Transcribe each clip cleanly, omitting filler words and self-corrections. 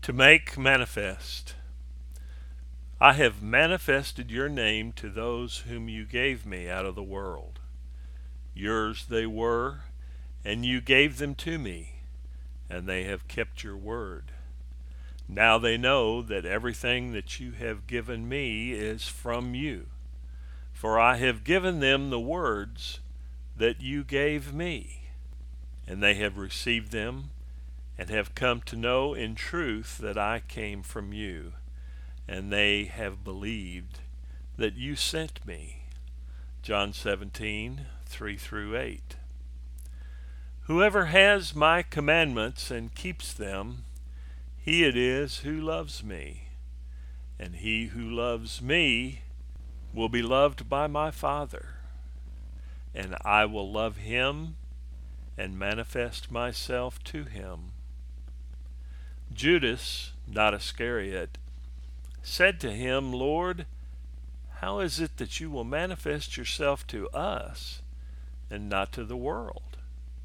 To make manifest. I have manifested your name to those whom you gave me out of the world. Yours they were, and you gave them to me, and they have kept your word. Now they know that everything that you have given me is from you. For I have given them the words that you gave me, and they have received them, and have come to know in truth that I came from you, and they have believed that you sent me. John 17:3 through 8. Whoever has my commandments and keeps them, he it is who loves me. And he who loves me will be loved by my Father. And I will love him and manifest myself to him. Judas, not Iscariot, said to him, Lord, how is it that you will manifest yourself to us and not to the world?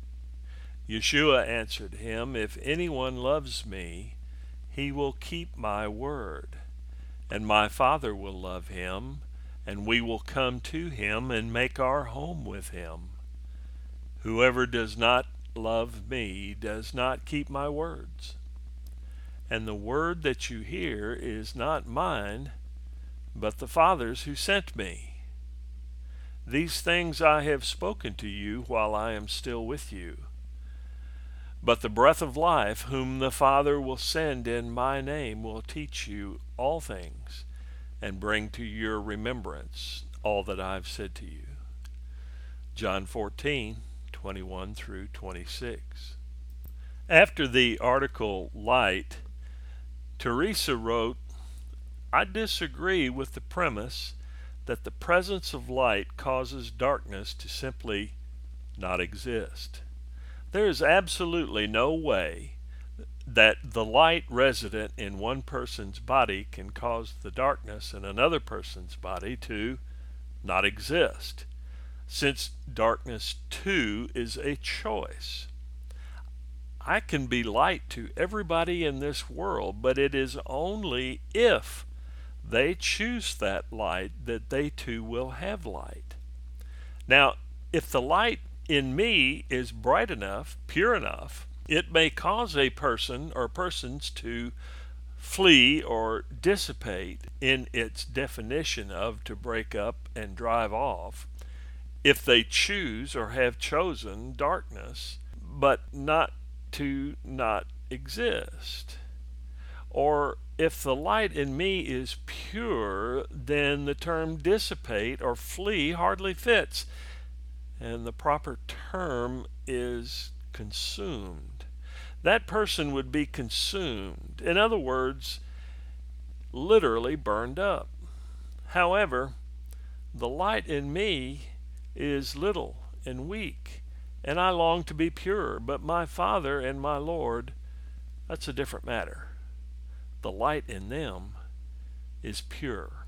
Yeshua answered him, If anyone loves me, he will keep my word, and my Father will love him, and we will come to him and make our home with him. Whoever does not love me does not keep my words. And the word that you hear is not mine, but the Father's who sent me. These things I have spoken to you while I am still with you. But the breath of life, whom the Father will send in my name, will teach you all things, and bring to your remembrance all that I've said to you. John 14:21 through 26. After the article Light, Teresa wrote, I disagree with the premise that the presence of light causes darkness to simply not exist. There is absolutely no way that the light resident in one person's body can cause the darkness in another person's body to not exist, since darkness too is a choice. I can be light to everybody in this world, but it is only if they choose that light that they too will have light. Now, if the light in me is bright enough, pure enough, it may cause a person or persons to flee or dissipate in its definition of to break up and drive off if they choose or have chosen darkness, but not to not exist. Or if the light in me is pure, then the term dissipate or flee hardly fits, and the proper term is consumed. That person would be consumed. In other words, literally burned up. However, the light in me is little and weak, and I long to be pure, but my Father and my Lord, that's a different matter. The light in them is pure.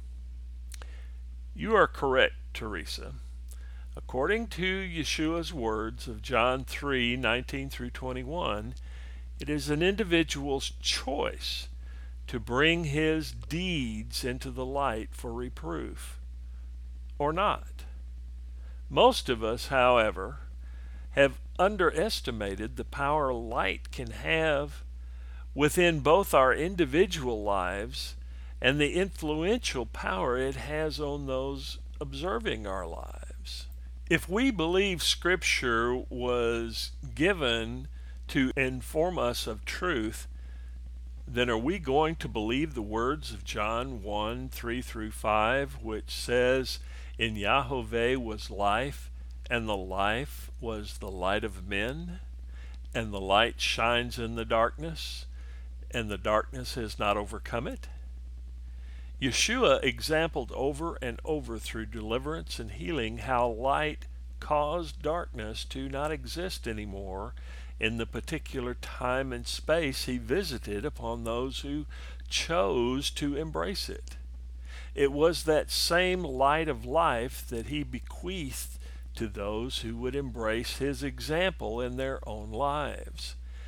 You are correct, Teresa. According to Yeshua's words of John 3:19 through 21, it is an individual's choice to bring his deeds into the light for reproof, or not. Most of us, however, have underestimated the power light can have within both our individual lives and the influential power it has on those observing our lives. If we believe Scripture was given to inform us of truth, then are we going to believe the words of John 1:3 through 5, which says, In Yahovah was life, and the life was the light of men, and the light shines in the darkness, and the darkness has not overcome it? Yeshua exampled over and over through deliverance and healing how light caused darkness to not exist anymore in the particular time and space he visited upon those who chose to embrace it. It was that same light of life that he bequeathed to those who would embrace his example in their own lives.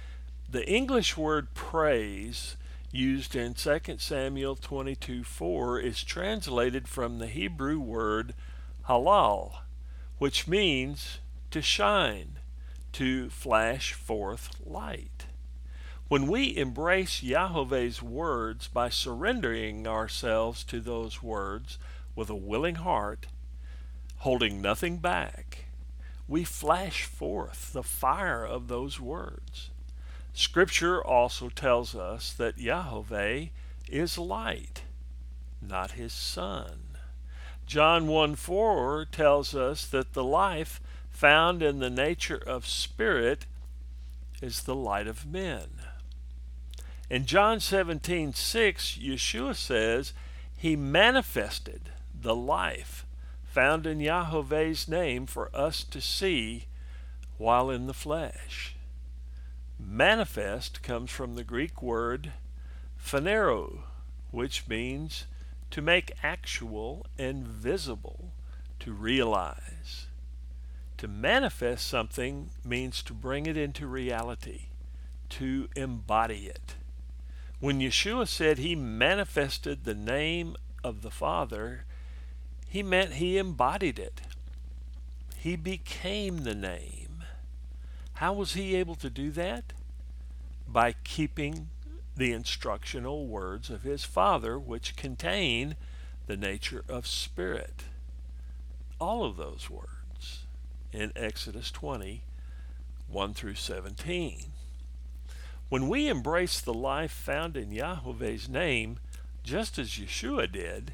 The English word praise used in 2 Samuel 22:4 is translated from the Hebrew word halal, which means to shine, to flash forth light. When we embrace Yahweh's words by surrendering ourselves to those words with a willing heart, holding nothing back, we flash forth the fire of those words. Scripture also tells us that Yahweh is light, not his son. John 1:4 tells us that the life found in the nature of spirit is the light of men. In John 17:6, Yeshua says he manifested the life found in Yahweh's name for us to see while in the flesh. Manifest comes from the Greek word phanero, which means to make actual and visible, to realize. To manifest something means to bring it into reality, to embody it. When Yeshua said he manifested the name of the Father, he meant he embodied it. He became the name. How was he able to do that? By keeping the instructional words of his Father, which contain the nature of spirit. All of those words in Exodus 20:1-17. When we embrace the life found in Yahweh's name, just as Yeshua did,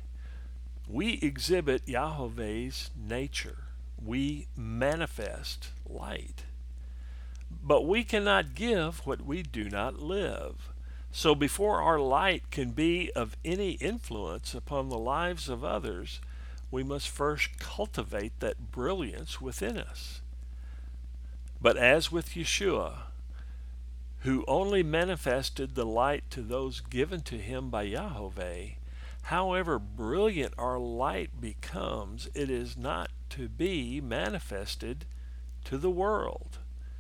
we exhibit Yahweh's nature. We manifest light. But we cannot give what we do not live. So before our light can be of any influence upon the lives of others, we must first cultivate that brilliance within us. But as with Yeshua, who only manifested the light to those given to him by Yahweh, however brilliant our light becomes, it is not to be manifested to the world,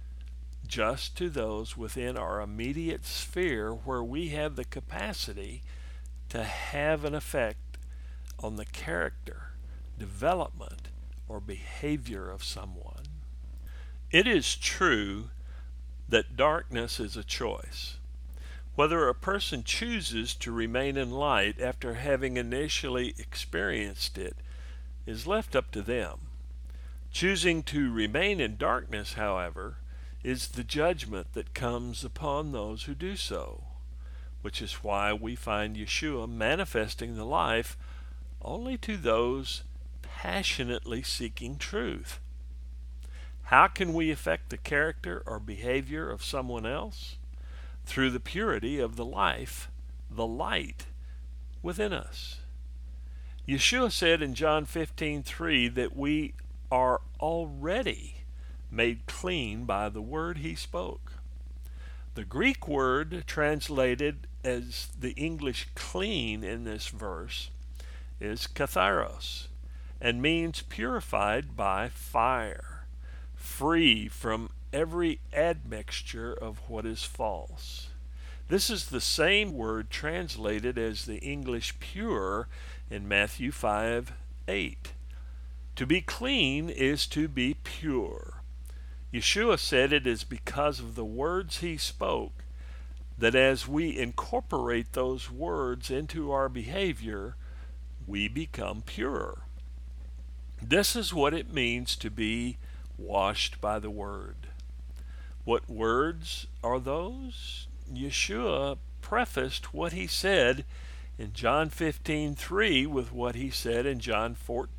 just to those within our immediate sphere where we have the capacity to have an effect on the character, development, or behavior of someone. It is true that darkness is a choice. Whether a person chooses to remain in light after having initially experienced it is left up to them. Choosing to remain in darkness, however, is the judgment that comes upon those who do so, which is why we find Yeshua manifesting the life only to those passionately seeking truth. How can we affect the character or behavior of someone else? Through the purity of the life, the light within us. Yeshua said in John 15:3 that we are already made clean by the word he spoke. The Greek word translated as the English clean in this verse is katharos, and means purified by fire, free from every admixture of what is false. This is the same word translated as the English pure in Matthew 5:8. To be clean is to be pure. Yeshua said it is because of the words he spoke that as we incorporate those words into our behavior, we become pure. This is what it means to be washed by the word. What words are those? Yeshua prefaced what he said in John 15:3 with what he said in John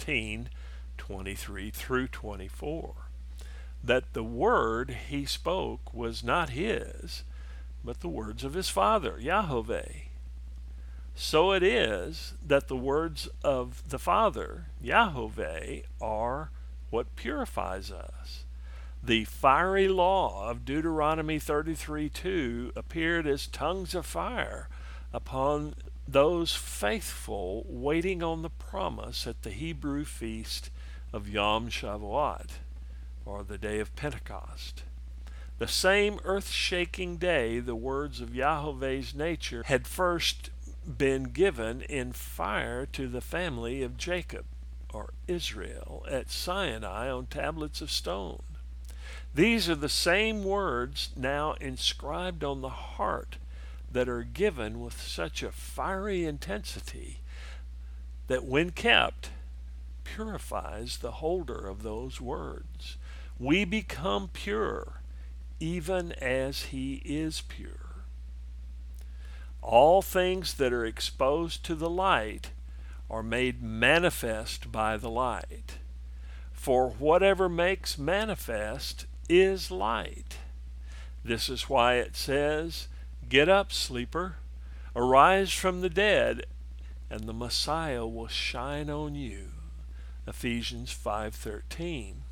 14:23-24. That the word he spoke was not his, but the words of his Father, Yahweh. So it is that the words of the Father, Yahweh, are what purifies us. The fiery law of Deuteronomy 33:2 appeared as tongues of fire upon those faithful waiting on the promise at the Hebrew feast of Yom Shavuot, or the day of Pentecost. The same earth-shaking day the words of Yahweh's nature had first been given in fire to the family of Jacob, or Israel, at Sinai on tablets of stone. These are the same words now inscribed on the heart that are given with such a fiery intensity that when kept, purifies the holder of those words. We become pure, even as he is pure. All things that are exposed to the light are made manifest by the light. For whatever makes manifest is light. This is why it says, "Get up, sleeper, arise from the dead, and the Messiah will shine on you." Ephesians 5:13.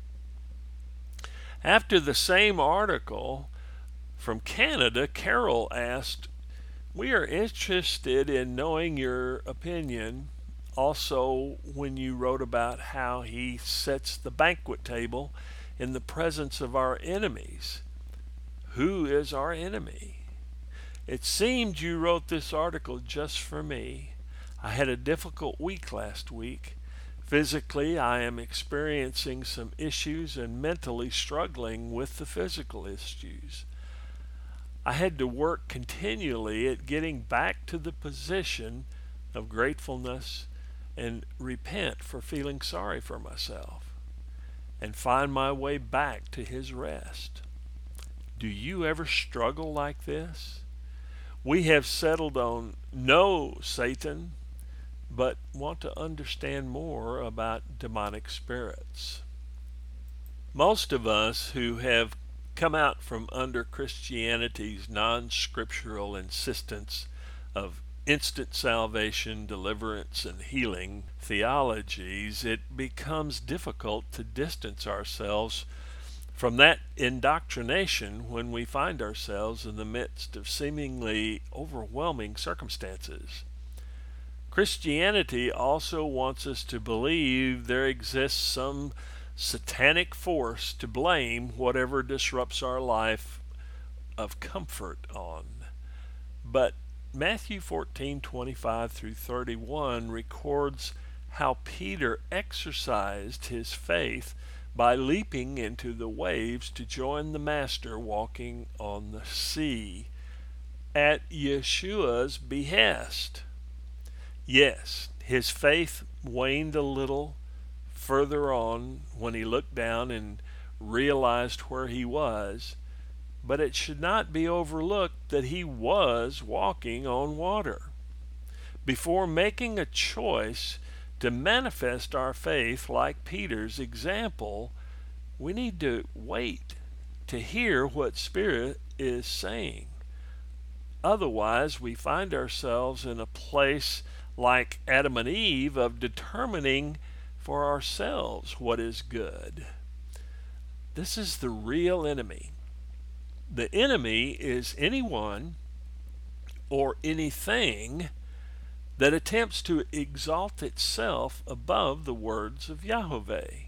After the same article from Canada, Carol asked, "We are interested in knowing your opinion also when you wrote about how he sets the banquet table in the presence of our enemies. Who is our enemy? It seemed you wrote this article just for me. I had a difficult week last week. Physically, I am experiencing some issues and mentally struggling with the physical issues. I had to work continually at getting back to the position of gratefulness and repent for feeling sorry for myself and find my way back to his rest. Do you ever struggle like this? We have settled on no, Satan, but want to understand more about demonic spirits. Most of us who have come out from under Christianity's non-scriptural insistence of instant salvation, deliverance, and healing theologies, it becomes difficult to distance ourselves from that indoctrination when we find ourselves in the midst of seemingly overwhelming circumstances. Christianity also wants us to believe there exists some satanic force to blame whatever disrupts our life of comfort on. But Matthew 14:25 through 31 records how Peter exercised his faith by leaping into the waves to join the Master walking on the sea at Yeshua's behest. Yes, his faith waned a little further on when he looked down and realized where he was, but it should not be overlooked that he was walking on water. Before making a choice to manifest our faith like Peter's example, we need to wait to hear what Spirit is saying. Otherwise, we find ourselves in a place like Adam and Eve of determining for ourselves what is good. This is the real enemy. The enemy is anyone or anything that attempts to exalt itself above the words of Yahweh.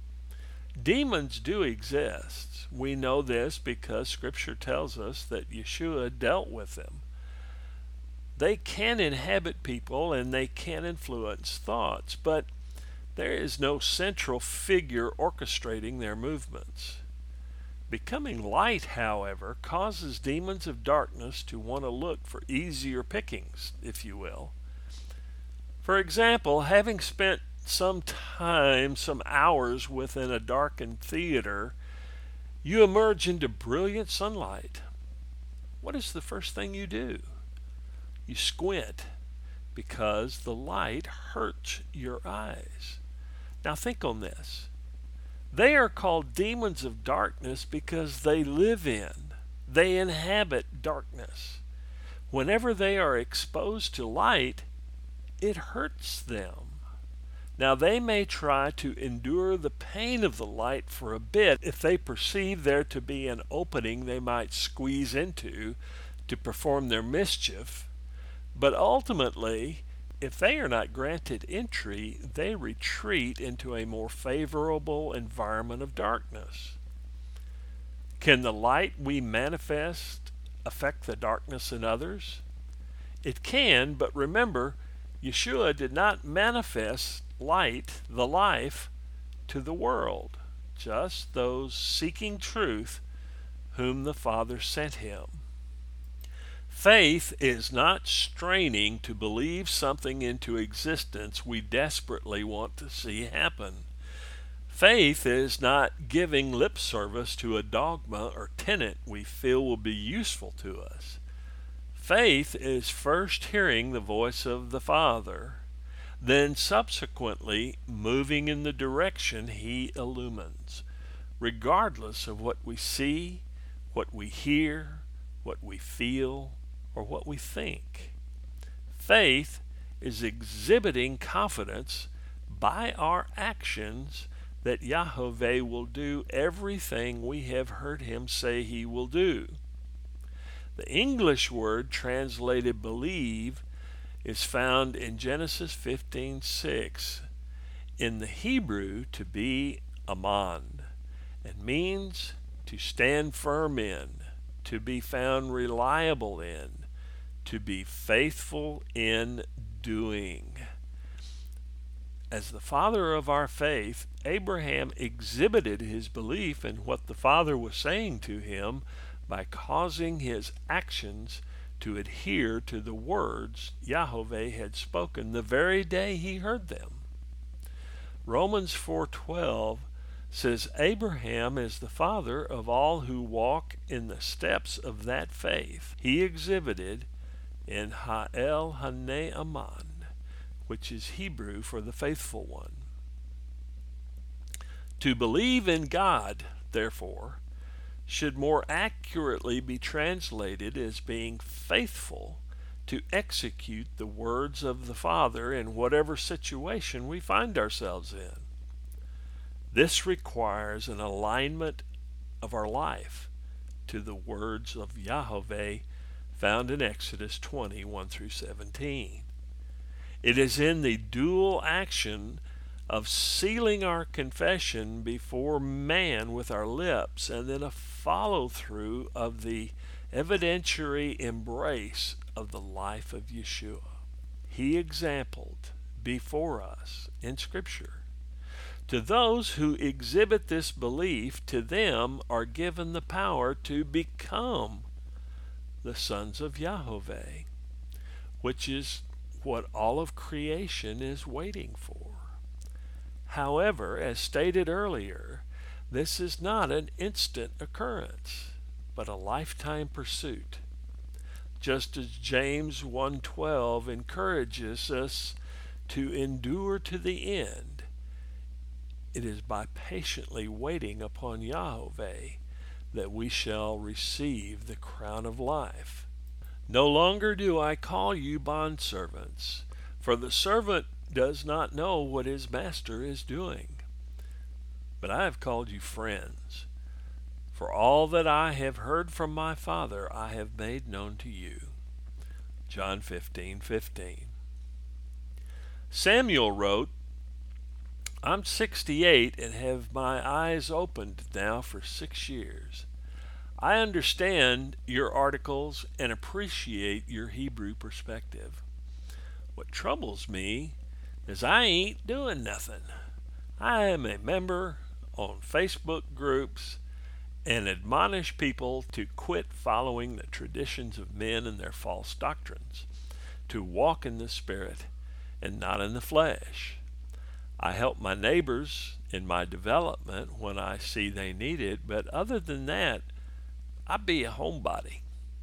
Demons do exist. We know this because Scripture tells us that Yeshua dealt with them. They can inhabit people and they can influence thoughts, but there is no central figure orchestrating their movements. Becoming light, however, causes demons of darkness to want to look for easier pickings, if you will. For example, having spent some hours within a darkened theater, you emerge into brilliant sunlight. What is the first thing you do? You squint because the light hurts your eyes. Now think on this. They are called demons of darkness because they they inhabit darkness. Whenever they are exposed to light, it hurts them. Now they may try to endure the pain of the light for a bit if they perceive there to be an opening they might squeeze into to perform their mischief, but ultimately, if they are not granted entry, they retreat into a more favorable environment of darkness. Can the light we manifest affect the darkness in others? It can, but remember, Yeshua did not manifest light, the life, to the world, just those seeking truth whom the Father sent him. Faith is not straining to believe something into existence we desperately want to see happen. Faith is not giving lip service to a dogma or tenet we feel will be useful to us. Faith is first hearing the voice of the Father, then subsequently moving in the direction He illumines, regardless of what we see, what we hear, what we feel, or what we think. Faith is exhibiting confidence by our actions that Yahweh will do everything we have heard Him say He will do. The English word translated believe is found in Genesis 15:6. In the Hebrew, to be aman, and means to stand firm in, to be found reliable in, to be faithful in doing. As the father of our faith, Abraham exhibited his belief in what the Father was saying to him by causing his actions to adhere to the words Yahweh had spoken the very day he heard them. Romans 4:12 says Abraham is the father of all who walk in the steps of that faith he exhibited in Ha'el Hanei Aman, which is Hebrew for the faithful one. To believe in God, therefore, should more accurately be translated as being faithful to execute the words of the Father in whatever situation we find ourselves in. This requires an alignment of our life to the words of Yahweh found in Exodus 20:1-17. It is in the dual action of sealing our confession before man with our lips, and then a follow-through of the evidentiary embrace of the life of Yeshua. He exampled before us in Scripture. To those who exhibit this belief, to them are given the power to become the sons of Yahweh, which is what all of creation is waiting for. However, as stated earlier, this is not an instant occurrence, but a lifetime pursuit. Just as James 1:12 encourages us to endure to the end, it is by patiently waiting upon Yahweh that we shall receive the crown of life. No longer do I call you bondservants, for the servant does not know what his master is doing. But I have called you friends, for all that I have heard from my Father I have made known to you. John 15:15. Samuel wrote, I'm 68 and have my eyes opened now for 6 years. I understand your articles and appreciate your Hebrew perspective. What troubles me is I ain't doing nothing. I am a member on Facebook groups and admonish people to quit following the traditions of men and their false doctrines, to walk in the Spirit and not in the flesh. I help my neighbors in my development when I see they need it, but other than that, I be a homebody,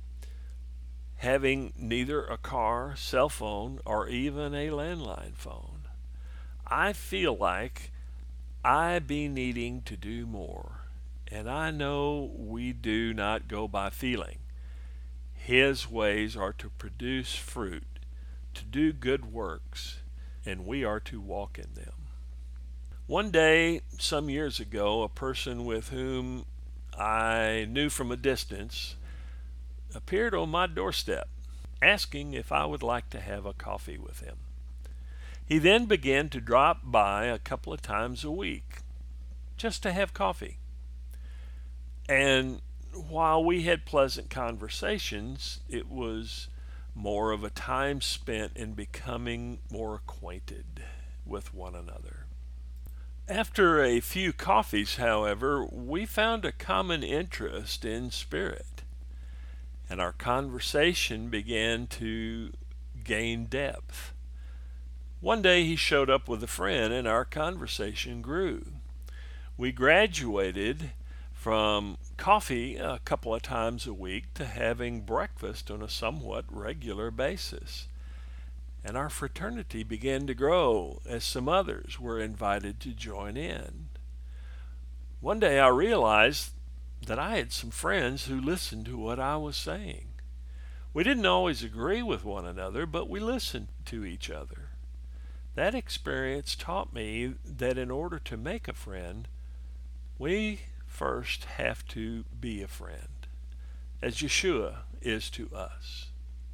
having neither a car, cell phone, or even a landline phone. I feel like I be needing to do more, and I know we do not go by feeling. His ways are to produce fruit, to do good works, and we are to walk in them. One day, some years ago, a person with whom I knew from a distance appeared on my doorstep, asking if I would like to have a coffee with him. He then began to drop by a couple of times a week, just to have coffee. And while we had pleasant conversations, it was more of a time spent in becoming more acquainted with one another. After a few coffees, however, we found a common interest in spirit, and our conversation began to gain depth. One day he showed up with a friend, and our conversation grew. We graduated from coffee a couple of times a week to having breakfast on a somewhat regular basis. And our fraternity began to grow as some others were invited to join in. One day I realized that I had some friends who listened to what I was saying. We didn't always agree with one another, but we listened to each other. That experience taught me that in order to make a friend, we first have to be a friend, as Yeshua is to us.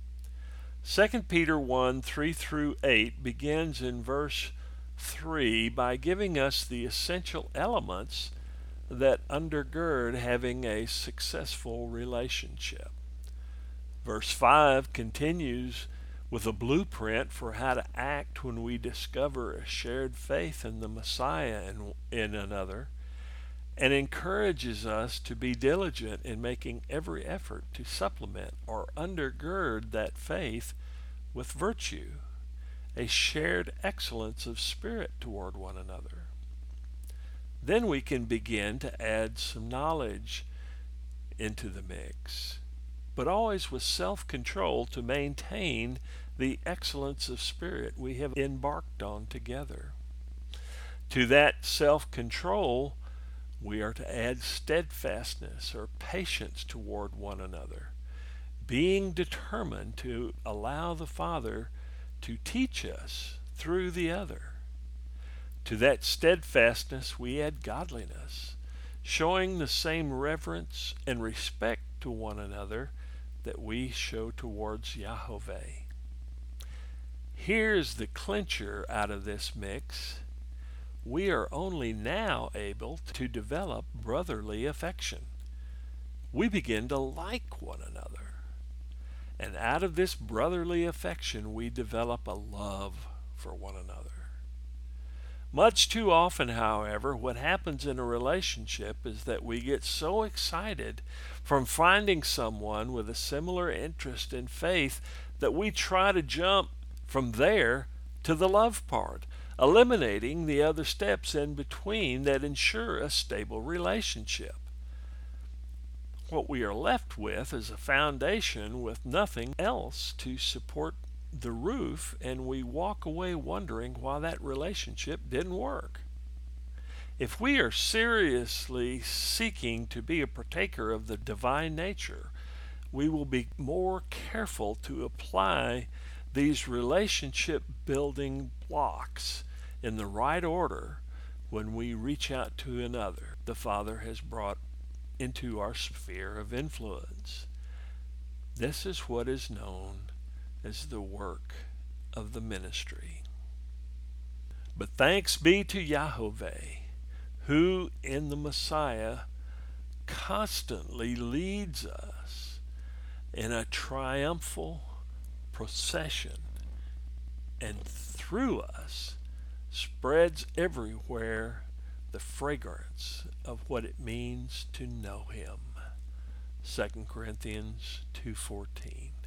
2 Peter 1, 3 through 8 begins in verse 3 by giving us the essential elements that undergird having a successful relationship. Verse 5 continues with a blueprint for how to act when we discover a shared faith in the Messiah in another, and encourages us to be diligent in making every effort to supplement or undergird that faith with virtue, a shared excellence of spirit toward one another. Then we can begin to add some knowledge into the mix, but always with self-control to maintain the excellence of spirit we have embarked on together. To that self-control, we are to add steadfastness or patience toward one another, being determined to allow the Father to teach us through the other. To that steadfastness we add godliness, showing the same reverence and respect to one another that we show towards Yahovah. Here's the clincher out of this mix. We are only now able to develop brotherly affection. We begin to like one another. And out of this brotherly affection, we develop a love for one another. Much too often, however, what happens in a relationship is that we get so excited from finding someone with a similar interest in faith that we try to jump from there to the love part, eliminating the other steps in between that ensure a stable relationship. What we are left with is a foundation with nothing else to support the roof, and we walk away wondering why that relationship didn't work. If we are seriously seeking to be a partaker of the divine nature, we will be more careful to apply these relationship building blocks in the right order when we reach out to another the Father has brought into our sphere of influence. This is what is known as the work of the ministry. But thanks be to Yahovah, who in the Messiah constantly leads us in a triumphal procession, and through us spreads everywhere the fragrance of what it means to know him. 2 Corinthians 2:14.